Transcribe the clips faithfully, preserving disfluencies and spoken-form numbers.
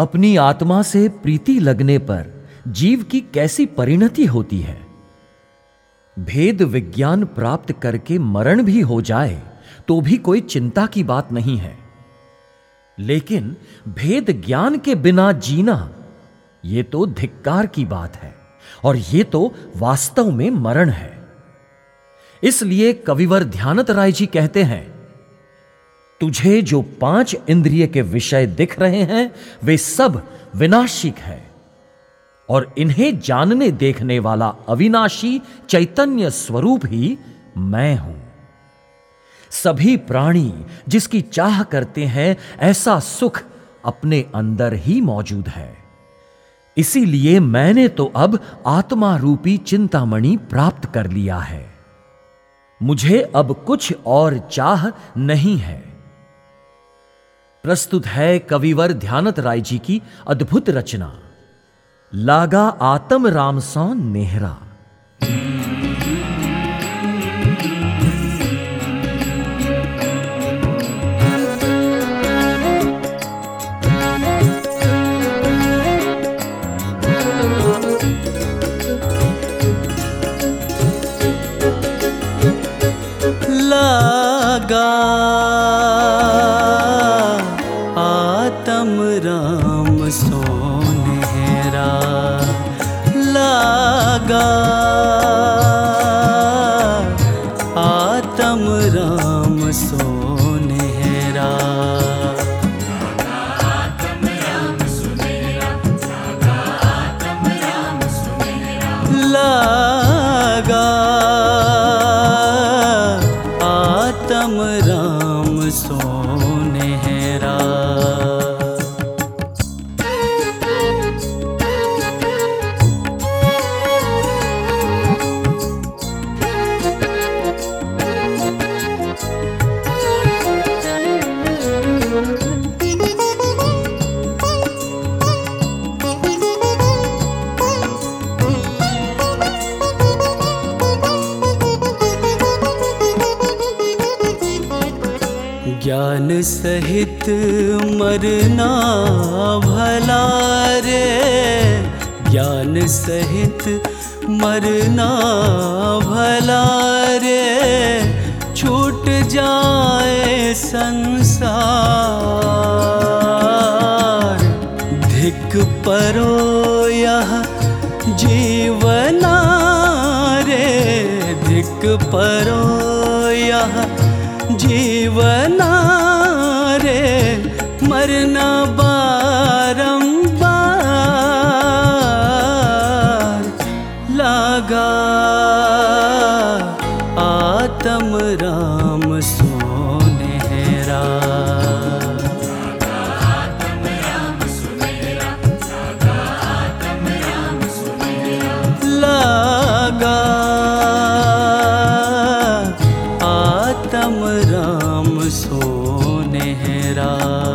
अपनी आत्मा से प्रीति लगने पर जीव की कैसी परिणति होती है। भेद विज्ञान प्राप्त करके मरण भी हो जाए तो भी कोई चिंता की बात नहीं है, लेकिन भेद ज्ञान के बिना जीना यह तो धिक्कार की बात है और यह तो वास्तव में मरण है। इसलिए कविवर ध्यानत राय जी कहते हैं, तुझे जो पांच इंद्रिय के विषय दिख रहे हैं वे सब विनाशिक है और इन्हें जानने देखने वाला अविनाशी चैतन्य स्वरूप ही मैं हूं। सभी प्राणी जिसकी चाह करते हैं ऐसा सुख अपने अंदर ही मौजूद है। इसीलिए मैंने तो अब आत्मा रूपी चिंतामणि प्राप्त कर लिया है। मुझे अब कुछ और चाह नहीं है। प्रस्तुत है कविवर ध्यानत राय जी की अद्भुत रचना लागा आत्म राम सौ नेहरा। लागा आत्म राम सो नेहरा, लागा आत्म राम सो नेहरा। लागा आत्म राम सो नेहरा। ज्ञान सहित मरना भला रे, ज्ञान सहित मरना भला रे, छूट जाए संसार। धिक परो यह जीवना रे, धिक परो यह जीवना रे, मरना बारंबार। लागा आत्म राम सो नेहरा। लागा आत्म राम सो नेहरा।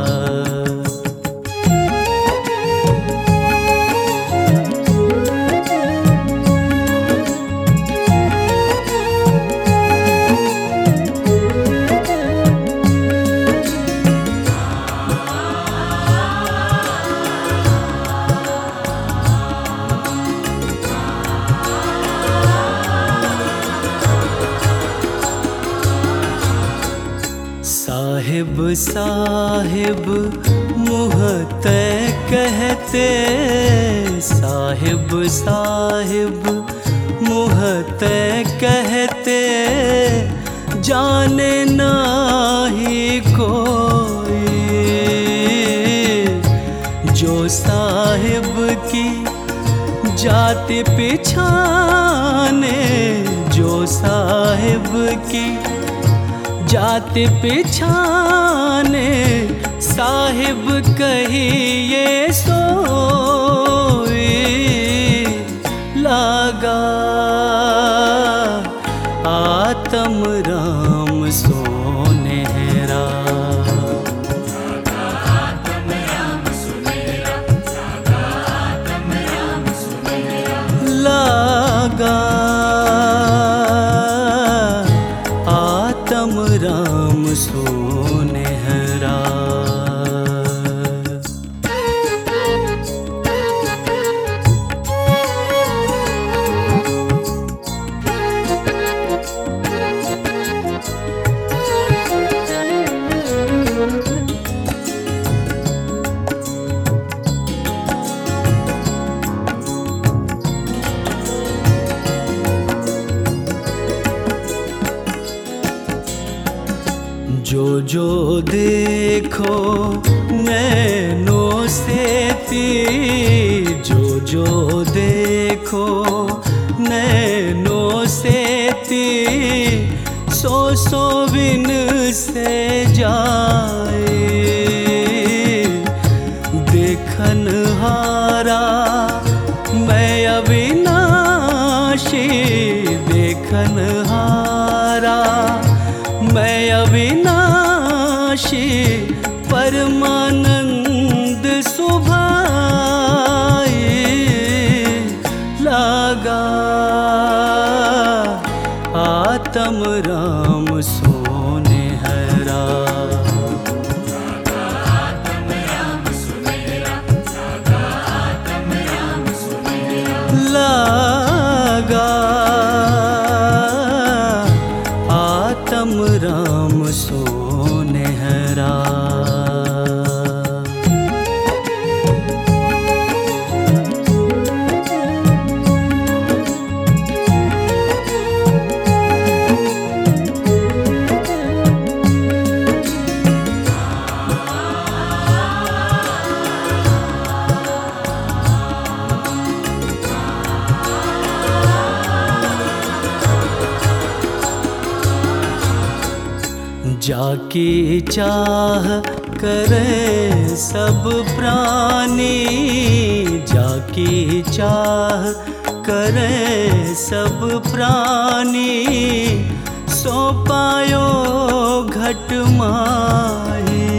साहिब साहिब मुँह तय कहते, साहिब साहिब मुँह तय कहते, जाने नाही कोई। जो साहिब की जाति पिछाने, जो साहिब की जाति पिछाने, साहिब कहिए सोई। लागा आत्म राम सो नेहरा। लागा आत्म राम सो नेहरा। जो देखो नैनों से ती, जो जो देखो नैनों से ती, सो सो बिन से जाए। देखन हारा मैं अविनाशी, देखन हारा मैं अविनाशी, परमानंद सुभाए। लागा आत्म राम सोनेहरा, लागा आत्म राम सोनेहरा। जाकी चाह करे सब प्राणी, जाकी चाह करे सब प्राणी, सो पायो घट माही।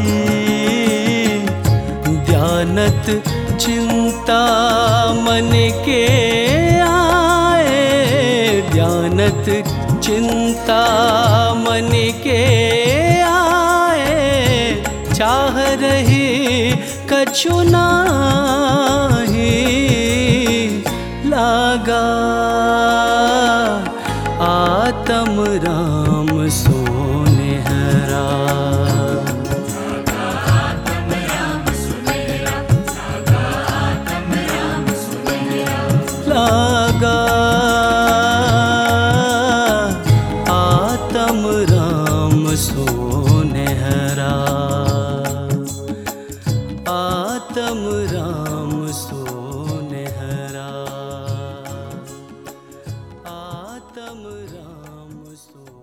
ध्यानत चिंता मन के आए, ध्यानत चिंता मन के आए। चाह रही कछु नाही, लागा आत्म राम सोनेहरा। लागा आत्म राम सोनेहरा, आत्म राम सोनेहरा, आत्म राम सोनेहरा।